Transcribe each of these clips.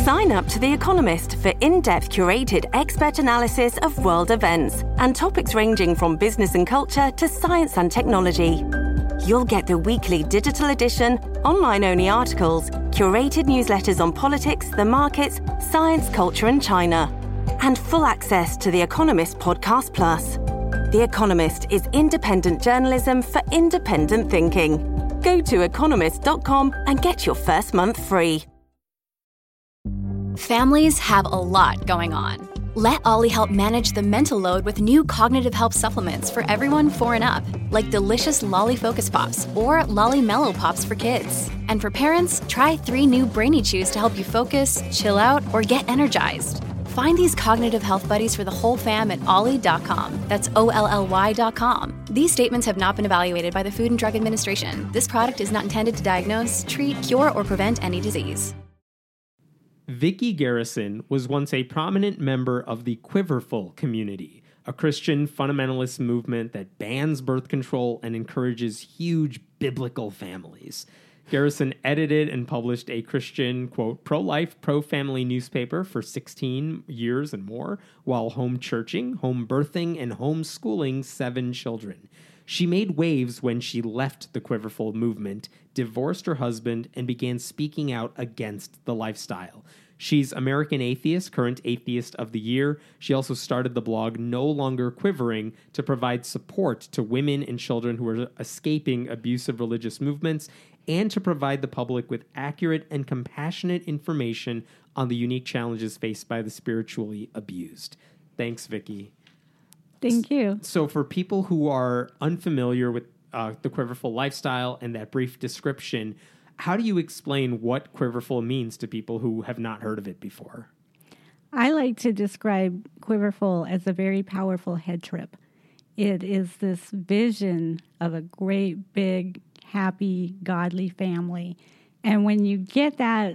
Sign up to The Economist for in-depth curated expert analysis of world events and topics ranging from business and culture to science and technology. You'll get the weekly digital edition, online-only articles, curated newsletters on politics, the markets, science, culture and China, and full access to The Economist Podcast Plus. The Economist is independent journalism for independent thinking. Go to economist.com and get your first month free. Families have a lot going on. Let Ollie help manage the mental load with new cognitive help supplements for everyone 4 and up, like delicious Lolly Focus Pops or Lolly Mellow Pops for kids. And for parents, try 3 new Brainy Chews to help you focus, chill out, or get energized. Find these cognitive health buddies for the whole fam at ollie.com. That's OLLY.com. These statements have not been evaluated by the Food and Drug Administration. This product is not intended to diagnose, treat, cure, or prevent any disease. Vicki Garrison was once a prominent member of the Quiverful community, a Christian fundamentalist movement that bans birth control and encourages huge biblical families. Garrison edited and published a Christian, quote, pro-life, pro-family newspaper for 16 years and more, while home churching, home birthing, and homeschooling 7 children. She made waves when she left the Quiverful movement, divorced her husband, and began speaking out against the lifestyle. She's American Atheist, current Atheist of the Year. She also started the blog No Longer Quivering to provide support to women and children who are escaping abusive religious movements and to provide the public with accurate and compassionate information on the unique challenges faced by the spiritually abused. Thanks, Vicki. Thank you. So for people who are unfamiliar with the Quiverful lifestyle and that brief description, how do you explain what Quiverful means to people who have not heard of it before? I like to describe Quiverful as a very powerful head trip. It is this vision of a great, big, happy, godly family. And when you get that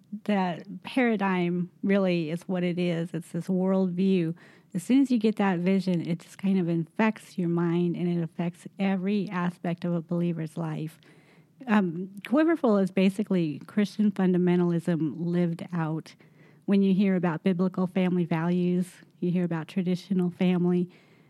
paradigm really is what it is. It's this worldview. As soon as you get that vision, it just kind of infects your mind and it affects every aspect of a believer's life. Quiverful is basically Christian fundamentalism lived out. When you hear about biblical family values, you hear about traditional family.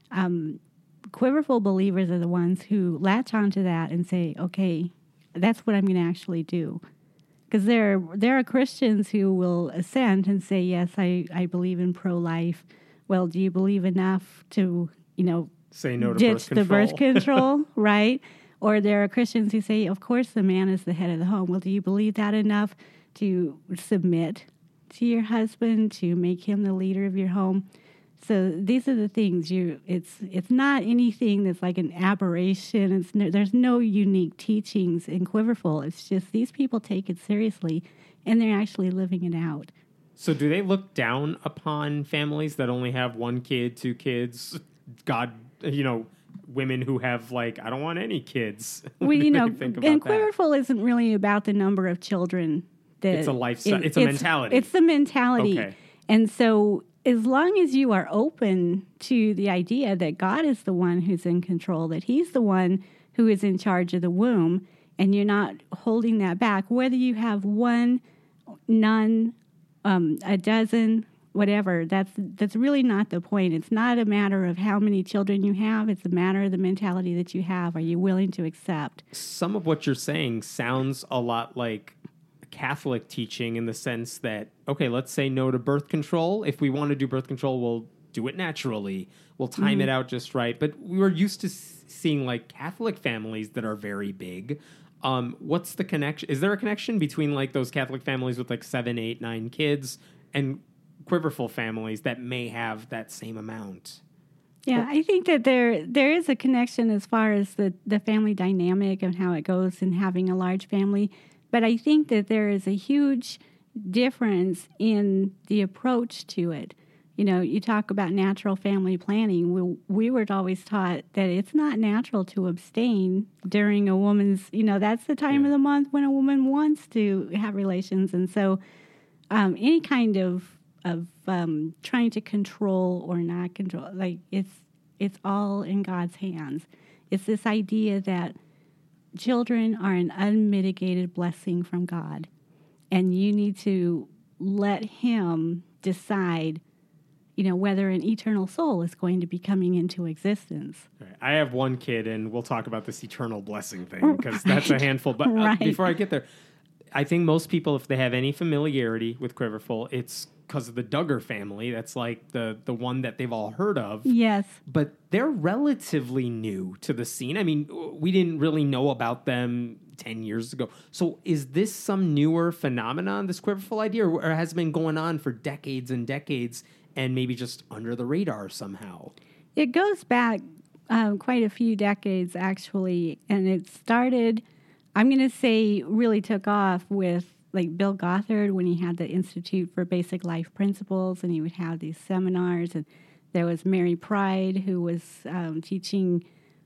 Quiverful believers are the ones who latch onto that and say, okay, that's what I'm going to actually do. Because there are Christians who will assent and say, yes, I believe in pro-life. Well, do you believe enough to, say no to ditch birth control? The birth control, right? Or there are Christians who say, of course, the man is the head of the home. Well, do you believe that enough to submit to your husband, to make him the leader of your home? So these are the things. It's not anything that's like an aberration. There's no unique teachings in Quiverful. It's just these people take it seriously, and they're actually living it out. So do they look down upon families that only have 1 kid, 2 kids? God, women who have I don't want any kids. Well, and Quiverful isn't really about the number of children. It's a lifestyle. It's a mentality. It's the mentality. Okay. And so as long as you are open to the idea that God is the one who's in control, that he's the one who is in charge of the womb, and you're not holding that back, whether you have 1, none, a dozen, whatever, that's really not the point. It's not a matter of how many children you have. It's a matter of the mentality that you have. Are you willing to accept? Some of what you're saying sounds a lot like Catholic teaching in the sense that, okay, let's say no to birth control. If we want to do birth control, we'll do it naturally. We'll time it out just right. But we were used to seeing Catholic families that are very big. What's the connection? Is there a connection between those Catholic families with 7, 8, 9 kids and Quiverful families that may have that same amount? Yeah, I think that there is a connection as far as the family dynamic and how it goes in having a large family. But I think that there is a huge difference in the approach to it. You talk about natural family planning. We were always taught that it's not natural to abstain during a woman's, that's the time of the month when a woman wants to have relations. And so any kind of trying to control or not control, it's all in God's hands. It's this idea that children are an unmitigated blessing from God, and you need to let him decide, whether an eternal soul is going to be coming into existence. Right. I have one kid, and we'll talk about this eternal blessing thing because that's a handful. But before I get there, I think most people, if they have any familiarity with Quiverful, it's because of the Duggar family. That's like the one that they've all heard of. Yes. But they're relatively new to the scene. I mean, we didn't really know about them 10 years ago. So is this some newer phenomenon, this Quiverful idea, or has it been going on for decades and decades and maybe just under the radar somehow? It goes back quite a few decades, actually. And it started, I'm going to say, really took off with like Bill Gothard when he had the Institute for Basic Life Principles, and he would have these seminars. And there was Mary Pride, who was teaching,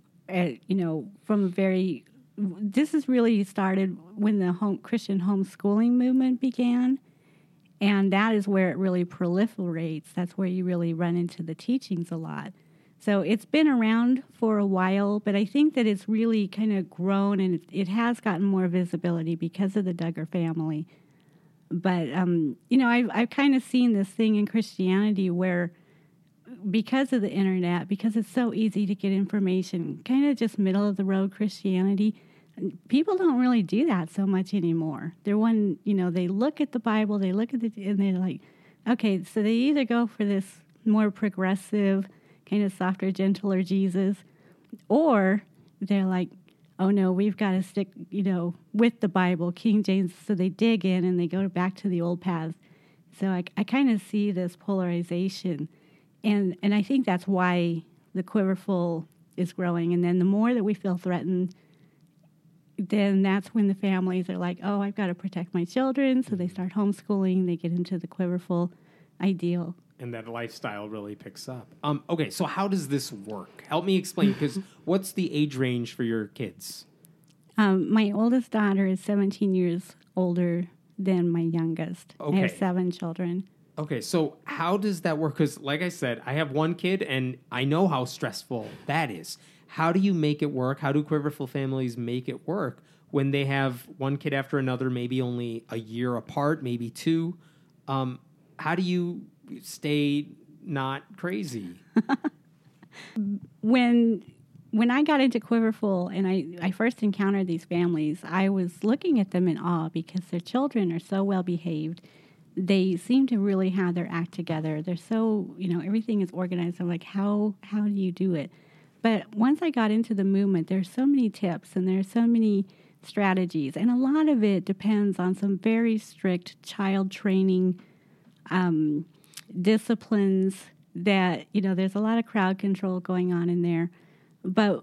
from a very, this is really started when the Christian homeschooling movement began. And that is where it really proliferates. That's where you really run into the teachings a lot. So it's been around for a while, but I think that it's really kind of grown, and it has gotten more visibility because of the Duggar family. But, I've kind of seen this thing in Christianity where because of the internet, because it's so easy to get information, kind of just middle-of-the-road Christianity, people don't really do that so much anymore. They're they look at the Bible, they look at and they're like, okay, so they either go for this more progressive, kind of softer, gentler Jesus, or they're like, oh no, we've got to stick, with the Bible, King James. So they dig in and they go back to the old paths. So I kind of see this polarization, and I think that's why the Quiverful is growing. And then the more that we feel threatened, then that's when the families are like, oh, I've got to protect my children. So they start homeschooling. They get into the Quiverful ideal. And that lifestyle really picks up. Okay, so how does this work? Help me explain, because what's the age range for your kids? My oldest daughter is 17 years older than my youngest. Okay. I have 7 children. Okay, so how does that work? Because like I said, I have one kid, and I know how stressful that is. How do you make it work? How do Quiverful families make it work when they have one kid after another, maybe only a year apart, maybe 2? How do you stay not crazy? When I got into Quiverful and I first encountered these families, I was looking at them in awe because their children are so well behaved. They seem to really have their act together. They're so, everything is organized. I'm like, how do you do it? But once I got into the movement, there's so many tips and there's so many strategies. And a lot of it depends on some very strict child training disciplines that, there's a lot of crowd control going on in there. But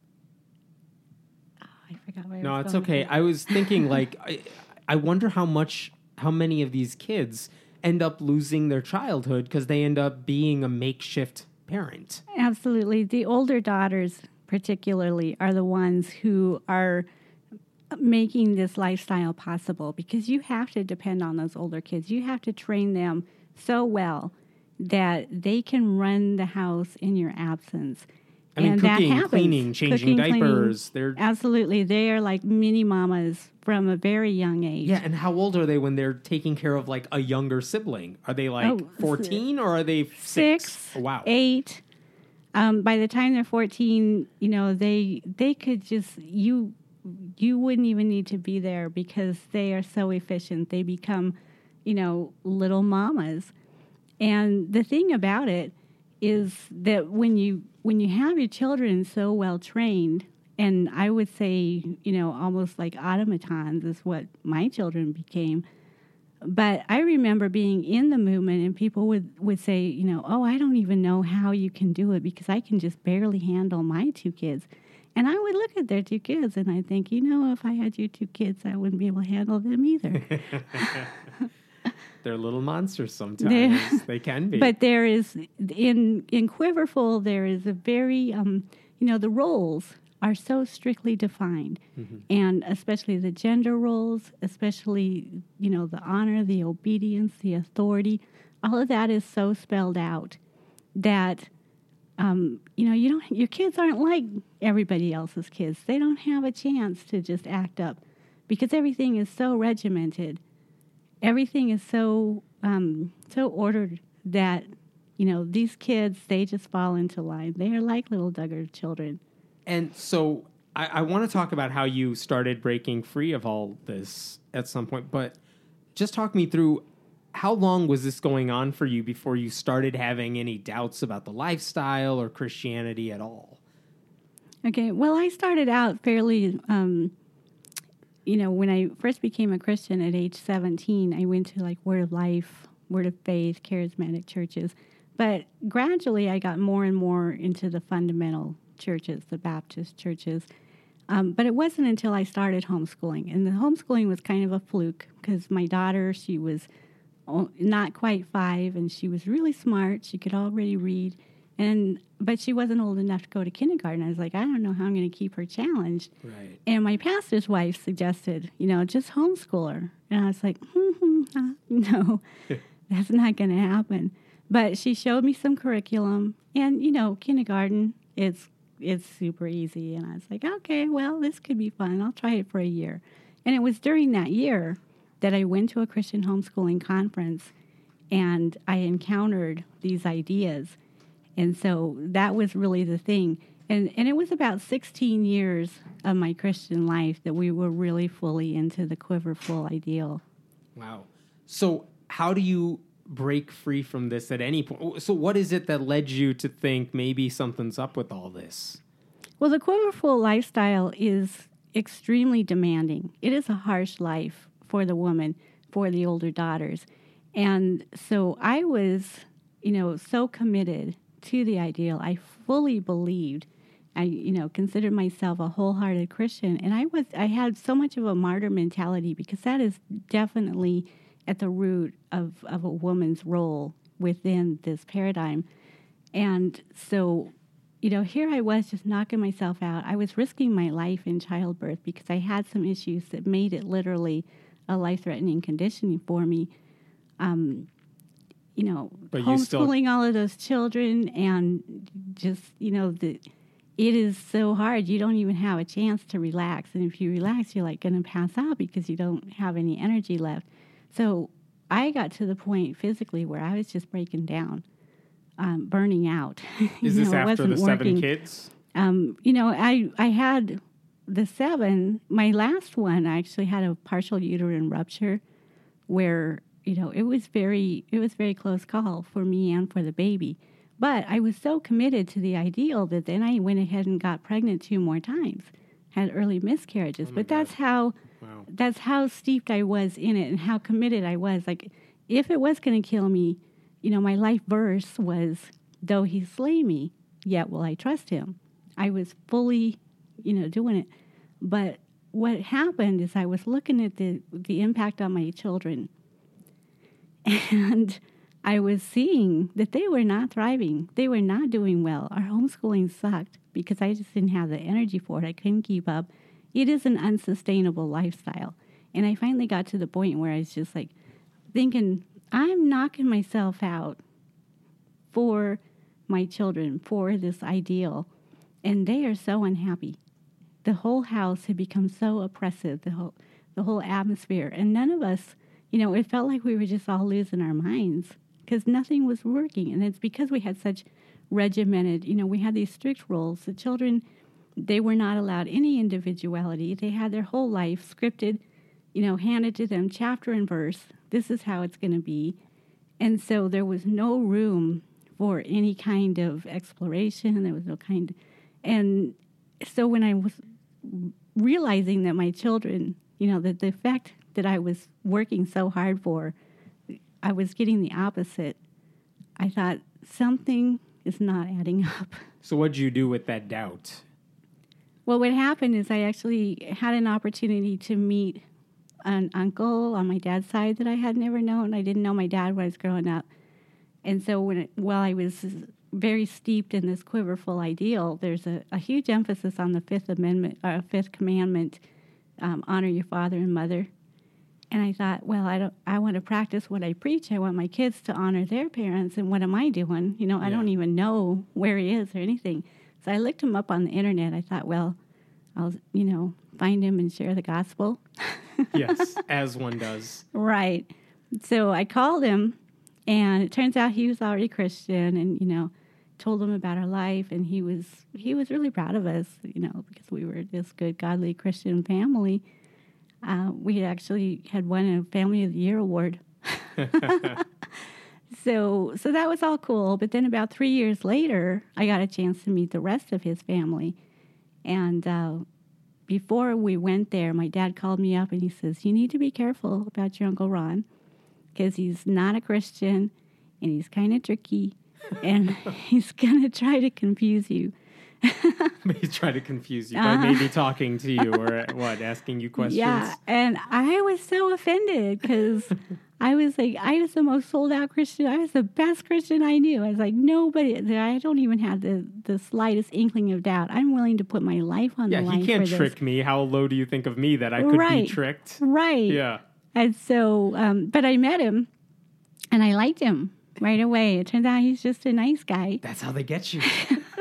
I forgot where I was going. No, it's okay. I was thinking, I wonder how many of these kids end up losing their childhood because they end up being a makeshift parent. Absolutely. The older daughters particularly are the ones who are making this lifestyle possible, because you have to depend on those older kids. You have to train them so well that they can run the house in your absence. I mean, and cooking, that happens. cleaning, changing diapers. They're absolutely. They are like mini mamas from a very young age. Yeah, and how old are they when they're taking care of like a younger sibling? Are they 14 or are they 6? Oh, wow. 8. By the time they're 14, they could just you wouldn't even need to be there because they are so efficient. They become, little mamas. And the thing about it is that when you have your children so well trained, and I would say, almost like automatons is what my children became. But I remember being in the movement and people would say, oh, I don't even know how you can do it because I can just barely handle my 2 kids. And I would look at their 2 kids and I think, if I had your 2 kids, I wouldn't be able to handle them either. They're little monsters sometimes. They can be. But there is, in Quiverful, there is a very, the roles are so strictly defined. Mm-hmm. And especially the gender roles, especially, the honor, the obedience, the authority, all of that is so spelled out that, your kids aren't like everybody else's kids. They don't have a chance to just act up because everything is so regimented. Everything is so so ordered that, these kids, they just fall into line. They are like little Duggar children. And so I want to talk about how you started breaking free of all this at some point, but just talk me through, how long was this going on for you before you started having any doubts about the lifestyle or Christianity at all? Okay, well, I started out fairly, when I first became a Christian at age 17, I went to like Word of Life, Word of Faith, charismatic churches. But gradually I got more and more into the fundamental churches, the Baptist churches. But it wasn't until I started homeschooling. And the homeschooling was kind of a fluke because my daughter, she was not quite 5, and she was really smart. She could already read. But she wasn't old enough to go to kindergarten. I was like, I don't know how I'm going to keep her challenged. Right. And my pastor's wife suggested, just homeschool her. And I was like, no, that's not going to happen. But she showed me some curriculum. And, kindergarten, it's super easy. And I was like, okay, well, this could be fun. I'll try it for a year. And it was during that year that I went to a Christian homeschooling conference, and I encountered these ideas. And so that was really the thing. And it was about 16 years of my Christian life that we were really fully into the quiverful ideal. Wow. So how do you break free from this at any point? So what is it that led you to think maybe something's up with all this? Well, the quiverful lifestyle is extremely demanding. It is a harsh life for the woman, for the older daughters. And so I was, so committed to the ideal. I fully believed. I, considered myself a wholehearted Christian. And I had so much of a martyr mentality, because that is definitely at the root of a woman's role within this paradigm. And so, here I was just knocking myself out. I was risking my life in childbirth because I had some issues that made it literally a life-threatening condition for me. But homeschooling all of those children, and just, it is so hard. You don't even have a chance to relax. And if you relax, you're like going to pass out because you don't have any energy left. So I got to the point physically where I was just breaking down, burning out. Is this after the 7 working. kids? I had the 7. My last one, I actually had a partial uterine rupture where, it was very close call for me and for the baby. But I was so committed to the ideal that then I went ahead and got pregnant 2 more times, had early miscarriages. Oh, but God. That's how steeped I was in it and how committed I was. Like, if it was going to kill me, my life verse was, though he slay me, yet will I trust him. I was fully, doing it. But what happened is I was looking at the impact on my children, and I was seeing that they were not thriving. They were not doing well. Our homeschooling sucked because I just didn't have the energy for it. I couldn't keep up. It is an unsustainable lifestyle. And I finally got to the point where I was just like thinking, I'm knocking myself out for my children, for this ideal. And they are so unhappy. The whole house had become so oppressive, the whole atmosphere. And none of us, it felt like we were just all losing our minds because nothing was working. And it's because we had such regimented, we had these strict rules. The children, they were not allowed any individuality. They had their whole life scripted, handed to them chapter and verse. This is how it's going to be. And so there was no room for any kind of exploration. There was no kind. And so when I was realizing that my children, that the effect that I was working so hard for, I was getting the opposite, I thought something is not adding up. So what'd you do with that doubt? Well, what happened is I actually had an opportunity to meet an uncle on my dad's side that I had never known. I didn't know my dad when I was growing up. And so while I was very steeped in this quiverful ideal, there's a huge emphasis on the Fifth Commandment, honor your father and mother. And I thought, well, I want to practice what I preach. I want my kids to honor their parents. And what am I doing? I don't even know where he is or anything. So I looked him up on the internet. I thought, well, I'll, find him and share the gospel. Yes, as one does. Right. So I called him, and it turns out he was already Christian, and, told him about our life, and he was really proud of us, because we were this good, godly Christian family. We actually had won a Family of the Year award. So that was all cool. But then about 3 years later, I got a chance to meet the rest of his family. And before we went there, my dad called me up and he says, "You need to be careful about your Uncle Ron, because he's not a Christian and he's kind of tricky and he's going to try to confuse you." He's trying to confuse you by maybe talking to you or asking you questions. Yeah, and I was so offended because I was like, I was the most sold out Christian. I was the best Christian I knew. I was like, nobody, I don't even have the slightest inkling of doubt. I'm willing to put my life on the line. Yeah, he can't trick me. How low do you think of me that I could be tricked? Right. Yeah. And so, but I met him and I liked him right away. It turns out he's just a nice guy. That's how they get you.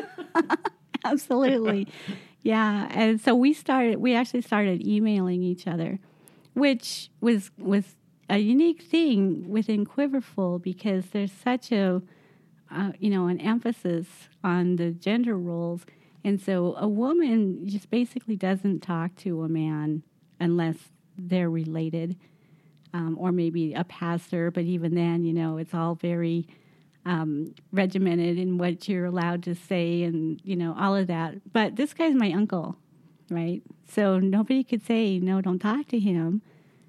Absolutely. Yeah. And so we actually started emailing each other, which was a unique thing within Quiverful, because there's such an emphasis on the gender roles. And so a woman just basically doesn't talk to a man unless they're related, or maybe a pastor. But even then, it's all very regimented in what you're allowed to say and, all of that. But this guy's my uncle, right? So nobody could say, no, don't talk to him.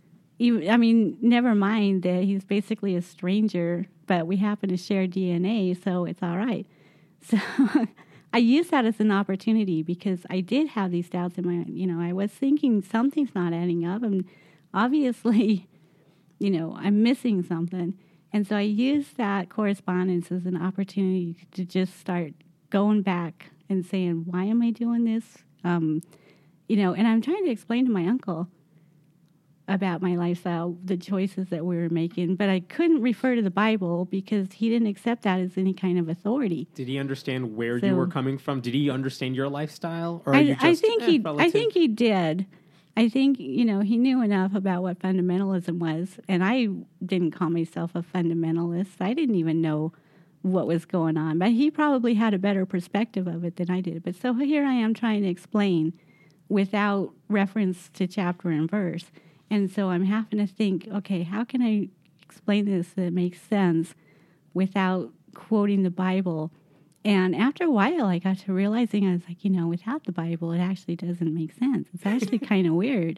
Never mind that he's basically a stranger, but we happen to share DNA, so it's all right. So I used that as an opportunity, because I did have these doubts in my, I was thinking something's not adding up, and obviously, I'm missing something. And so I used that correspondence as an opportunity to just start going back and saying, why am I doing this? And I'm trying to explain to my uncle about my lifestyle, the choices that we were making, but I couldn't refer to the Bible because he didn't accept that as any kind of authority. Did he understand where you were coming from? Did he understand your lifestyle? Or I think he did. I think, he knew enough about what fundamentalism was, and I didn't call myself a fundamentalist. I didn't even know what was going on, but he probably had a better perspective of it than I did. But so here I am trying to explain without reference to chapter and verse. And so I'm having to think, okay, how can I explain this that makes sense without quoting the Bible? And after a while, I got to realizing, I was like, without the Bible, it actually doesn't make sense. It's actually kind of weird.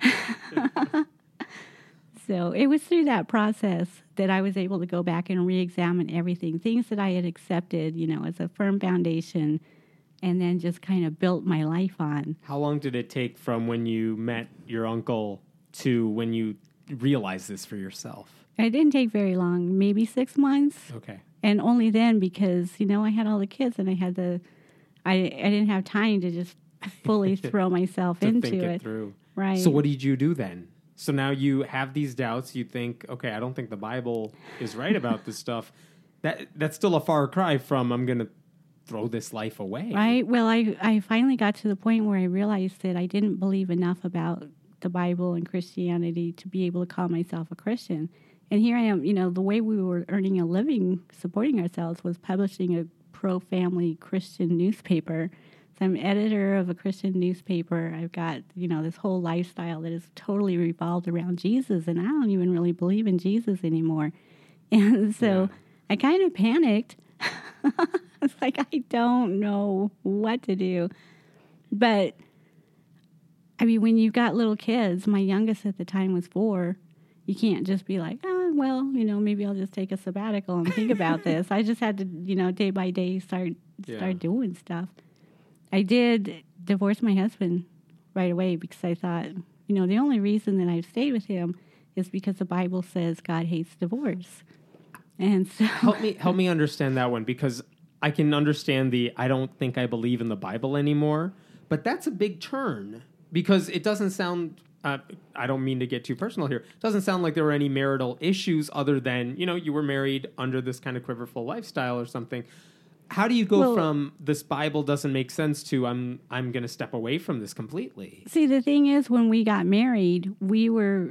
So it was through that process that I was able to go back and re-examine everything, things that I had accepted, as a firm foundation, and then just kind of built my life on. How long did it take from when you met your uncle to when you realized this for yourself? It didn't take very long, maybe 6 months. Okay. And only then, because, I had all the kids and I didn't have time to just fully throw myself into think it. Through. Right. So what did you do then? So now you have these doubts. You think, okay, I don't think the Bible is right about this stuff. That's still a far cry from I'm going to throw this life away. Right. Well, I finally got to the point where I realized that I didn't believe enough about the Bible and Christianity to be able to call myself a Christian. And here I am, the way we were earning a living, supporting ourselves, was publishing a pro-family Christian newspaper. So I'm editor of a Christian newspaper. I've got, this whole lifestyle that is totally revolved around Jesus, and I don't even really believe in Jesus anymore. And so I kind of panicked. It's like, I don't know what to do. But, when you've got little kids, my youngest at the time was 4, you can't just be like, maybe I'll just take a sabbatical and think about this. I just had to, day by day start doing stuff. I did divorce my husband right away because I thought, the only reason that I've stayed with him is because the Bible says God hates divorce. And so help me understand that one, because I can understand I don't think I believe in the Bible anymore, but that's a big turn, because it doesn't sound I don't mean to get too personal here. It doesn't sound like there were any marital issues other than, you were married under this kind of quiverful lifestyle or something. How do you go from this Bible doesn't make sense to I'm going to step away from this completely? See, the thing is, when we got married, we were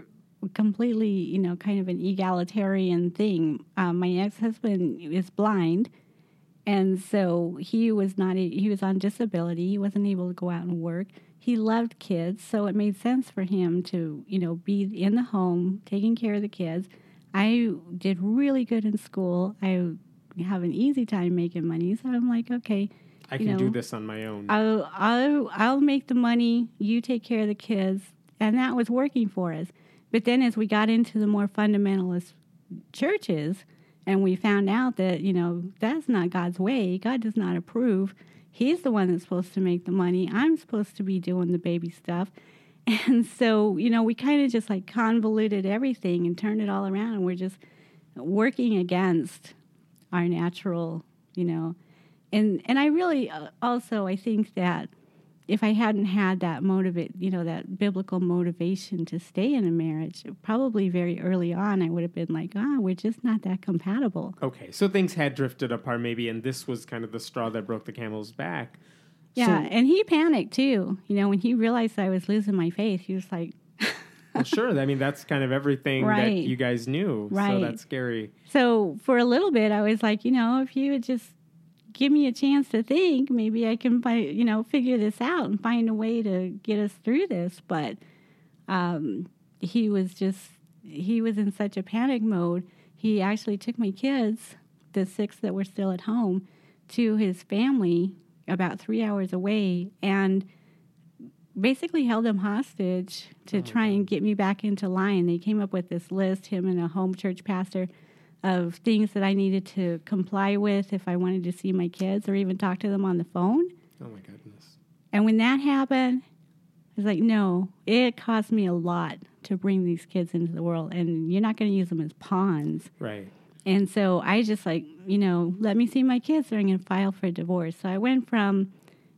completely, kind of an egalitarian thing. My ex-husband is blind, and so he was on disability. He wasn't able to go out and work. He loved kids, so it made sense for him to, be in the home, taking care of the kids. I did really good in school. I have an easy time making money, so I'm like, okay, I can do this on my own. I'll make the money. You take care of the kids, and that was working for us. But then, as we got into the more fundamentalist churches, and we found out that that's not God's way. God does not approve. He's the one that's supposed to make the money. I'm supposed to be doing the baby stuff. And so, we kind of just like convoluted everything and turned it all around. And we're just working against our natural, And I really also, I think that if I hadn't had that that biblical motivation to stay in a marriage, probably very early on, I would have been like, we're just not that compatible. Okay, so things had drifted apart maybe, and this was kind of the straw that broke the camel's back. Yeah, and he panicked too. When he realized I was losing my faith, he was like... Well, sure. I mean, that's kind of everything that you guys knew. Right. So that's scary. So for a little bit, I was like, if you would just give me a chance to think, maybe I can, figure this out and find a way to get us through this. But he was in such a panic mode. He actually took my kids, the 6 that were still at home, to his family about 3 hours away and basically held them hostage to try and get me back into line. They came up with this list, him and a home church pastor, of things that I needed to comply with if I wanted to see my kids or even talk to them on the phone. Oh, my goodness. And when that happened, I was like, no, it cost me a lot to bring these kids into the world, and you're not going to use them as pawns. Right. And so I just like, let me see my kids or I'm going to file for divorce. So I went from,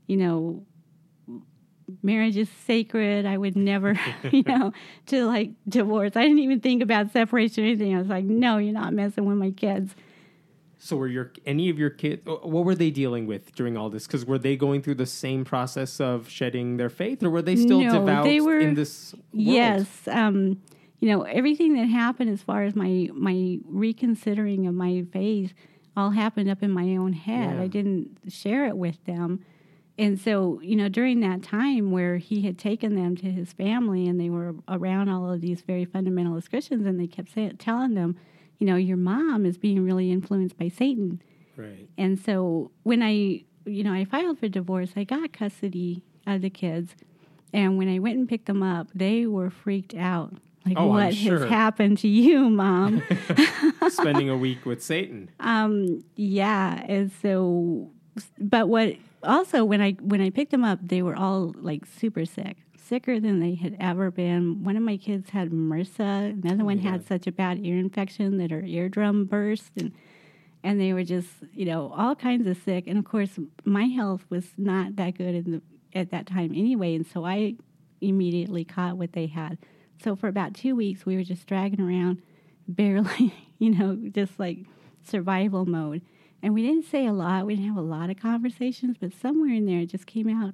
marriage is sacred, I would never, to like divorce. I didn't even think about separation or anything. I was like, no, you're not messing with my kids. So were any of your kids, what were they dealing with during all this? Because were they going through the same process of shedding their faith, or were they still devout in this world? Yes. Everything that happened as far as my reconsidering of my faith all happened up in my own head. Yeah. I didn't share it with them. And so, during that time where he had taken them to his family and they were around all of these very fundamentalist Christians, and they kept telling them, your mom is being really influenced by Satan. Right. And so when I filed for divorce, I got custody of the kids. And when I went and picked them up, they were freaked out. Like, what has happened to you, Mom? Spending a week with Satan. Yeah. And so, but when I picked them up, they were all like super sicker than they had ever been. One of my kids had MRSA. Another one had such a bad ear infection that her eardrum burst, and they were just, all kinds of sick. And of course, my health was not that good at that time anyway, and so I immediately caught what they had. So for about 2 weeks, we were just dragging around, barely, just like survival mode. And we didn't say a lot. We didn't have a lot of conversations, but somewhere in there it just came out,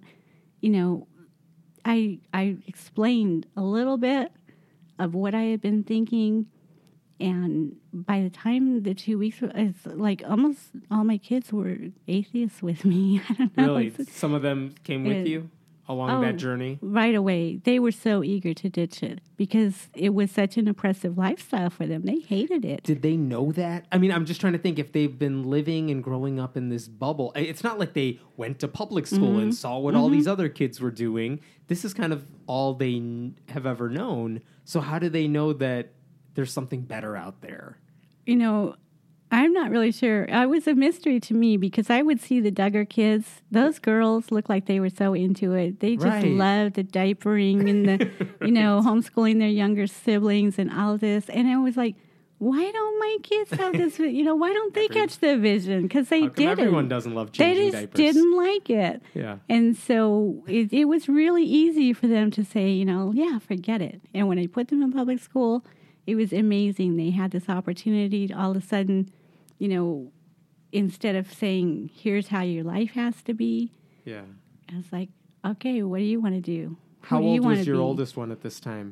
I explained a little bit of what I had been thinking. And by the time the 2 weeks, it's like almost all my kids were atheists with me. I don't know. Really? Some of them came with you along that journey? Right away. They were so eager to ditch it because it was such an oppressive lifestyle for them. They hated it. Did they know that? I mean, I'm just trying to think if they've been living and growing up in this bubble. It's not like they went to public school and saw what all these other kids were doing. This is kind of all they have ever known. So how do they know that there's something better out there? I'm not really sure. It was a mystery to me because I would see the Duggar kids. Those girls looked like they were so into it. They just loved the diapering and the, homeschooling their younger siblings and all of this. And I was like, why don't my kids have this? Why don't they catch the vision? Because they didn't. Everyone doesn't love changing diapers. They just didn't like it. Yeah. And so it was really easy for them to say, yeah, forget it. And when I put them in public school, it was amazing. They had this opportunity to all of a sudden, instead of saying, here's how your life has to be. Yeah. I was like, okay, what do you want to do? How old was your oldest one at this time?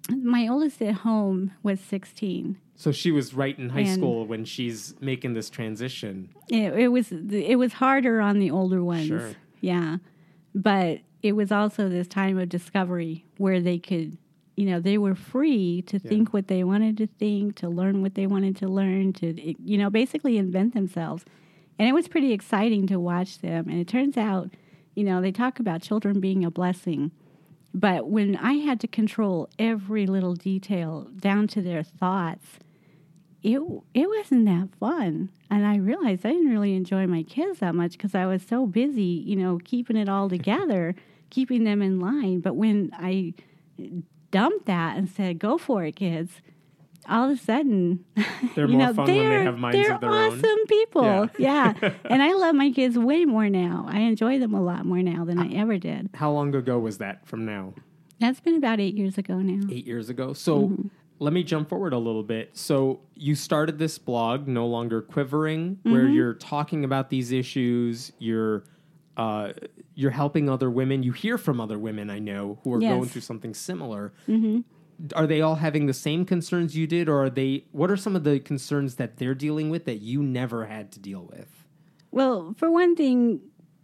My oldest at home was 16. So she was right in high And- school when she's making this transition. It was harder on the older ones. Sure. Yeah. But it was also this time of discovery where they could, they were free to think what they wanted to think, to learn what they wanted to learn, to, basically invent themselves. And it was pretty exciting to watch them. And it turns out, they talk about children being a blessing. But when I had to control every little detail down to their thoughts, it wasn't that fun. And I realized I didn't really enjoy my kids that much because I was so busy, keeping it all together, keeping them in line. But when I dumped that and said, go for it, kids, all of a sudden, They're more fun when they have minds of their own. They're awesome people. Yeah. And I love my kids way more now. I enjoy them a lot more now than I ever did. How long ago was that from now? That's been about 8 years ago now. 8 years ago. So let me jump forward a little bit. So you started this blog, No Longer Quivering, where you're talking about these issues. You're helping other women. You hear from other women, I know, who are going through something similar. Are they all having the same concerns you did, or what are some of the concerns that they're dealing with that you never had to deal with? Well, for one thing,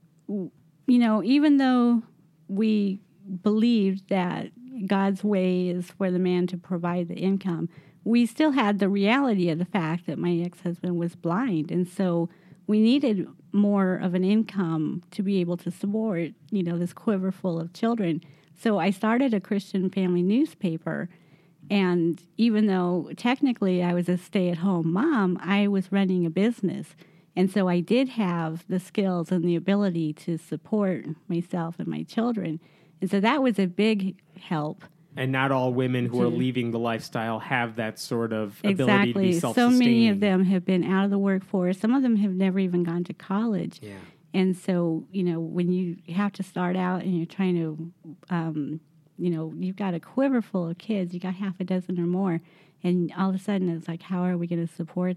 even though we believed that God's way is for the man to provide the income, we still had the reality of the fact that my ex-husband was blind. And so we needed more of an income to be able to support, this quiver full of children. So I started a Christian family newspaper, and even though technically I was a stay-at-home mom, I was running a business. And so I did have the skills and the ability to support myself and my children. And so that was a big help. And not all women who are leaving the lifestyle have that sort of ability to be Exactly. self-sustaining. So many of them have been out of the workforce. Some of them have never even gone to college. Yeah. And so, when you have to start out and you're trying to, you've got a quiver full of kids, you got half a dozen or more, and all of a sudden it's like, how are we going to support,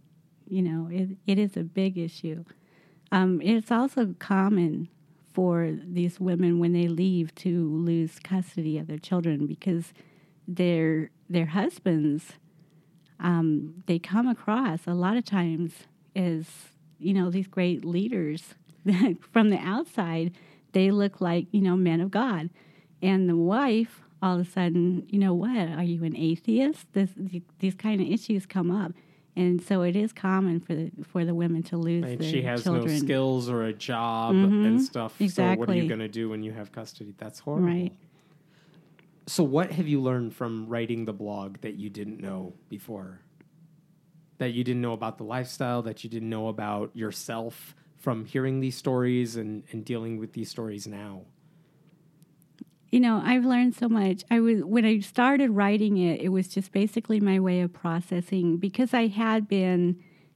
it is a big issue. It's also common for these women when they leave to lose custody of their children because their husbands, they come across a lot of times as, these great leaders. From the outside, they look like, men of God. And the wife, all of a sudden, what? Are you an atheist? These kind of issues come up. And so it is common for the women to lose their She has children. no skills or a job and stuff. Exactly. So what are you going to do when you have custody? That's horrible. Right. So what have you learned from writing the blog that you didn't know before? That you didn't know about the lifestyle, that you didn't know about yourself from hearing these stories and dealing with these stories now? I've learned so much. When I started writing it, it was just basically my way of processing because I had been,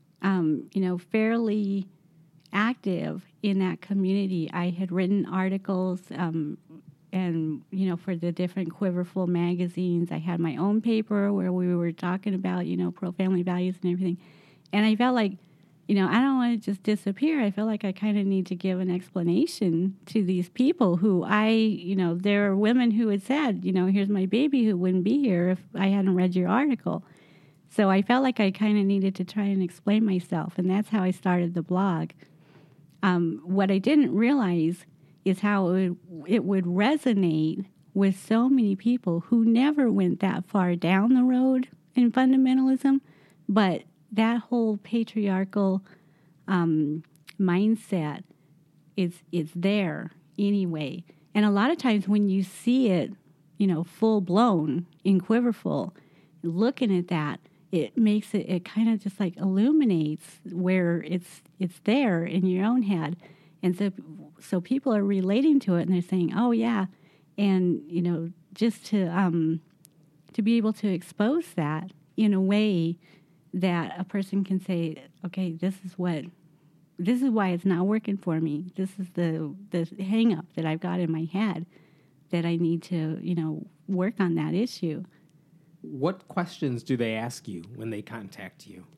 fairly active in that community. I had written articles, and for the different Quiverful magazines. I had my own paper where we were talking about, pro-family values and everything. And I felt like, I don't want to just disappear. I feel like I kind of need to give an explanation to these people who there are women who had said, here's my baby who wouldn't be here if I hadn't read your article. So I felt like I kind of needed to try and explain myself, and that's how I started the blog. What I didn't realize is how it would resonate with so many people who never went that far down the road in fundamentalism, but that whole patriarchal mindset is there anyway. And a lot of times when you see it, full blown in Quiverful, looking at that, it makes it kind of just like illuminates where it's there in your own head. And so people are relating to it and they're saying, oh yeah. And, just to be able to expose that in a way that a person can say, okay, this is why it's not working for me. This is the hang up that I've got in my head that I need to, work on that issue. What questions do they ask you when they contact you?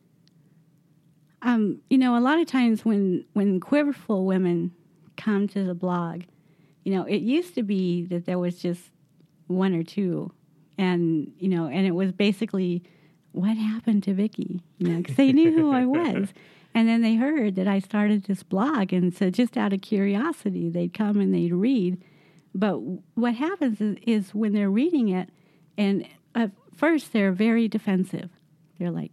A lot of times when Quiverful women come to the blog, it used to be that there was just one or two, and it was basically, what happened to Vicki? Because they knew who I was. And then they heard that I started this blog, and so just out of curiosity, they'd come and they'd read. But what happens is when they're reading it, and at first they're very defensive. They're like,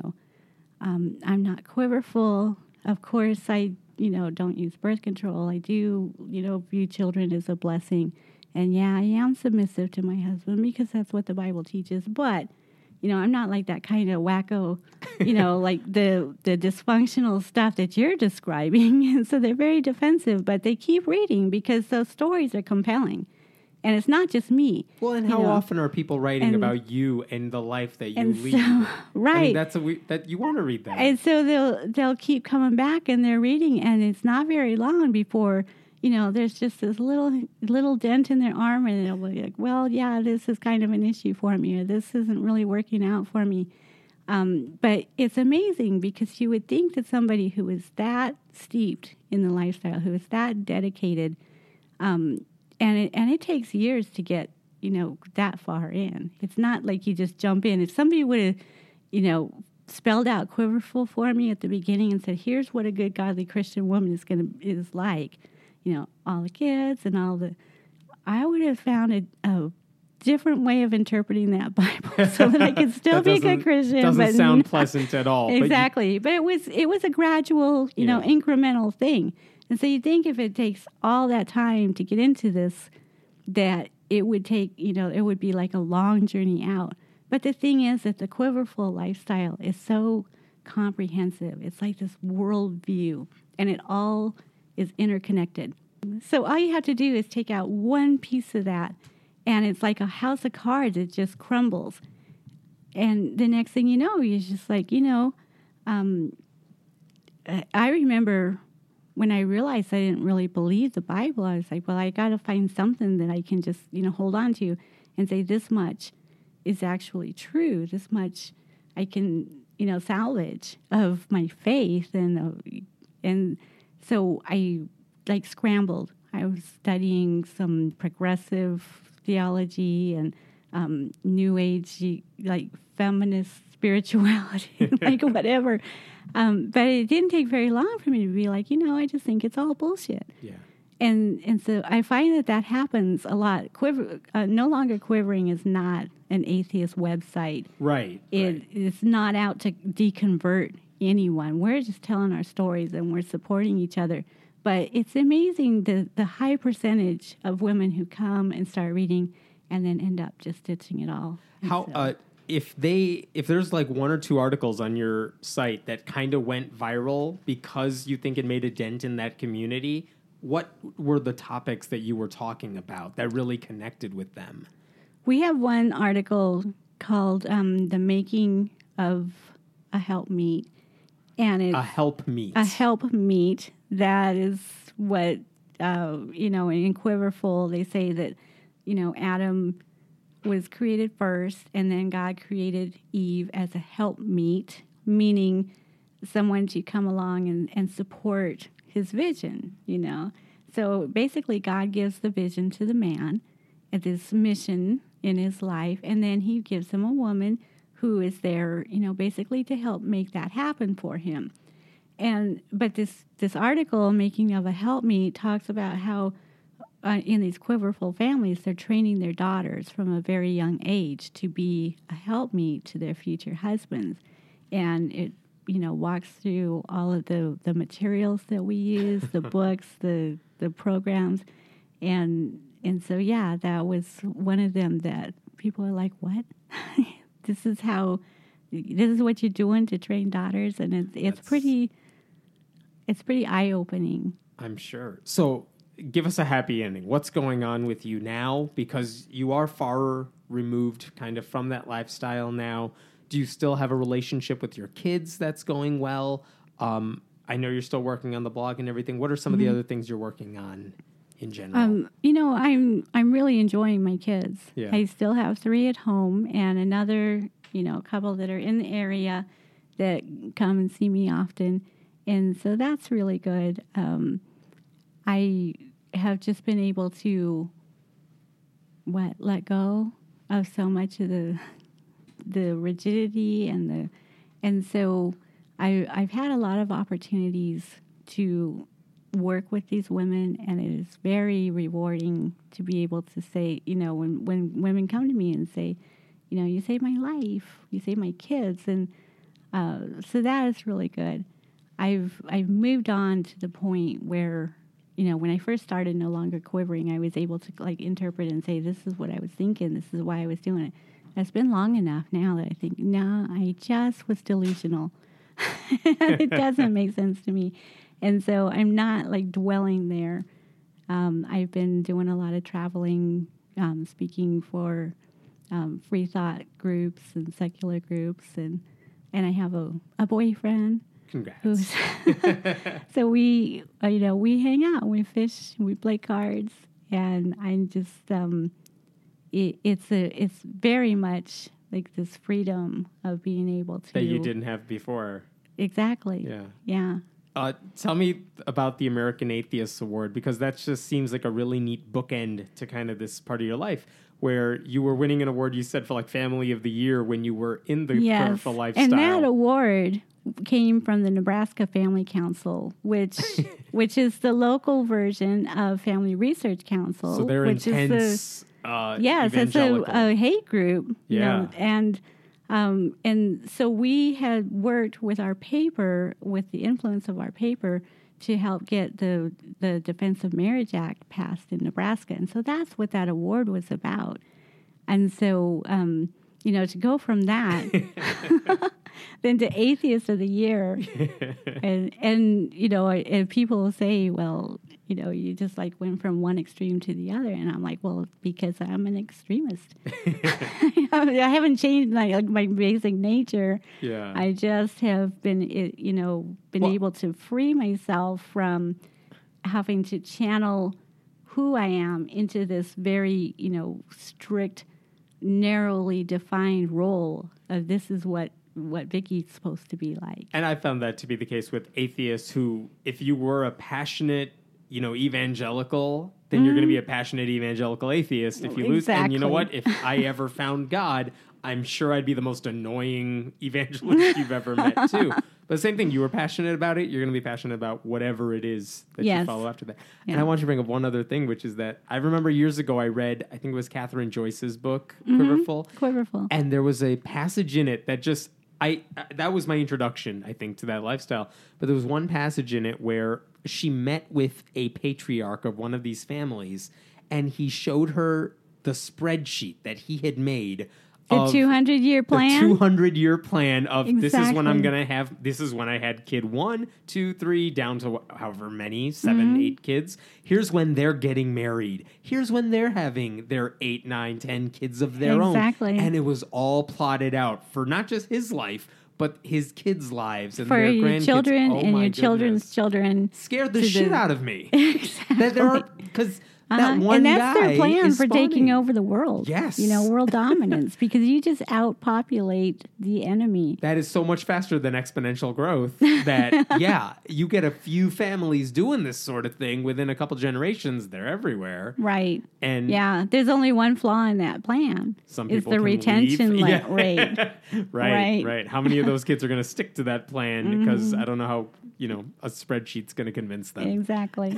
I'm not quiverful. Of course, I, don't use birth control. I do, view children as a blessing. And yeah, I am submissive to my husband because that's what the Bible teaches. But, I'm not like that kind of wacko, like the dysfunctional stuff that you're describing. And so they're very defensive, but they keep reading because those stories are compelling. And it's not just me. Well, and how often are people writing about you and the life that you lead? So, right. I mean, that you want to read that. And so they'll keep coming back and they're reading, and it's not very long before, there's just this little dent in their arm, and they'll be like, well, yeah, this is kind of an issue for me, or this isn't really working out for me. But it's amazing because you would think that somebody who is that steeped in the lifestyle, who is that dedicated, and it takes years to get, that far in. It's not like you just jump in. If somebody would have, spelled out quiverful for me at the beginning and said, here's what a good godly Christian woman is like, all the kids and I would have found a different way of interpreting that Bible so that I could still be a good Christian. Doesn't sound pleasant at all. Exactly. But it was a gradual, incremental thing. And so you think if it takes all that time to get into this, that it would take, it would be like a long journey out. But the thing is that the quiverful lifestyle is so comprehensive. It's like this worldview, and it all is interconnected. So all you have to do is take out one piece of that, and it's like a house of cards. It just crumbles. And the next thing you know, you're just like, I remember when I realized I didn't really believe the Bible, I was like, well, I got to find something that I can just, hold on to and say this much is actually true. This much I can, salvage of my faith. And so I scrambled. I was studying some progressive theology and New Age, feminist spirituality, whatever. But it didn't take very long for me to be like, I just think it's all bullshit. Yeah. And so I find that happens a lot. No Longer Quivering is not an atheist website. Right. It's not out to deconvert anyone. We're just telling our stories and we're supporting each other. But it's amazing the high percentage of women who come and start reading and then end up just ditching it all. How if there's like one or two articles on your site that kind of went viral because you think it made a dent in that community, what were the topics that you were talking about that really connected with them? We have one article called The Making of a Helpmeet. And it's a helpmeet. A helpmeet. That is what, in Quiverful, they say that, Adam was created first, and then God created Eve as a helpmeet, meaning someone to come along and support his vision, So basically God gives the vision to the man at this mission in his life, and then he gives him a woman who is there, basically to help make that happen for him. But this article, Making of a Helpmeet, talks about how in these quiverful families, they're training their daughters from a very young age to be a helpmeet to their future husbands. And it, walks through all of the materials that we use, the books, the programs. And so, yeah, that was one of them that people are like, what? This is what you're doing to train daughters. And it's pretty eye-opening. I'm sure. So give us a happy ending. What's going on with you now? Because you are far removed kind of from that lifestyle now. Do you still have a relationship with your kids that's going well? I know you're still working on the blog and everything. What are some of the other things you're working on in general? I'm really enjoying my kids. Yeah. I still have 3 at home and another, couple that are in the area that come and see me often. And so that's really good. I have just been able to let go so much of the rigidity and so I've had a lot of opportunities to work with these women, and it is very rewarding to be able to say, when women come to me and say, you saved my life, you saved my kids, and so that is really good. I've moved on to the point where, when I first started No Longer Quivering, I was able to interpret and say, this is what I was thinking, this is why I was doing it. It's been long enough now that I think, no, I just was delusional. It doesn't make sense to me. And so I'm not dwelling there. I've been doing a lot of traveling, speaking for free thought groups and secular groups, and I have a boyfriend. Congrats. So we hang out, we fish, we play cards, and I'm just it's very much this freedom of being able to that you didn't have before. Exactly. Yeah. Tell me about the American Atheists Award, because that just seems like a really neat bookend to kind of this part of your life, where you were winning an award, you said, for Family of the Year when you were in the Quiverful lifestyle. And that award came from the Nebraska Family Council, which is the local version of Family Research Council. So they're which intense. Yes, it's a hate group. Yeah. And so we had worked with our paper, with the influence of our paper, to help get the Defense of Marriage Act passed in Nebraska. And so that's what that award was about. And so, to go from that then to Atheist of the Year, and people say, well, you just went from one extreme to the other, and I'm like, well, because I'm an extremist. I haven't changed my basic nature. Yeah, I just have been able to free myself from having to channel who I am into this very strict, narrowly defined role of this is what Vicky's supposed to be like. And I found that to be the case with atheists who, if you were a passionate, evangelical, then you're going to be a passionate evangelical atheist if you lose. And you know what? If I ever found God, I'm sure I'd be the most annoying evangelist you've ever met, too. But the same thing, you were passionate about it, you're going to be passionate about whatever it is that you follow after that. Yeah. And I want you to bring up one other thing, which is that I remember years ago I read, I think it was Catherine Joyce's book, Quiverful. And there was a passage in it that just, that was my introduction, I think, to that lifestyle. But there was one passage in it where she met with a patriarch of one of these families, and he showed her the spreadsheet that he had made. The 200-year plan? The 200-year plan of this is when I'm going to have, this is when I had kid 1, 2, 3, down to however many, 7, 8 kids. Here's when they're getting married. Here's when they're having their 8, 9, 10 kids of their own. Exactly. And it was all plotted out for not just his life, but his kids' lives and for their your grandkids. Children oh and your children's children. Scared the shit out of me. Exactly. Because that one and guy that's their plan is for spawning. taking over the world. Yes. World dominance, because you just outpopulate the enemy. That is so much faster than exponential growth that, you get a few families doing this sort of thing within a couple generations. They're everywhere. Right. And there's only one flaw in that plan. Some people it's the retention rate. Right. How many of those kids are going to stick to that plan? Because I don't know how, a spreadsheet's going to convince them. Exactly.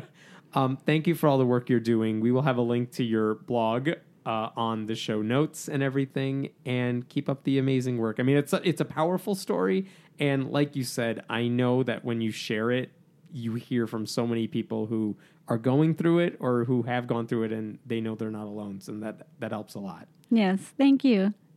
Thank you for all the work you're doing. We will have a link to your blog on the show notes and everything, and keep up the amazing work. I mean, it's a powerful story, and like you said, I know that when you share it, you hear from so many people who are going through it or who have gone through it, and they know they're not alone, so that helps a lot. Yes, thank you.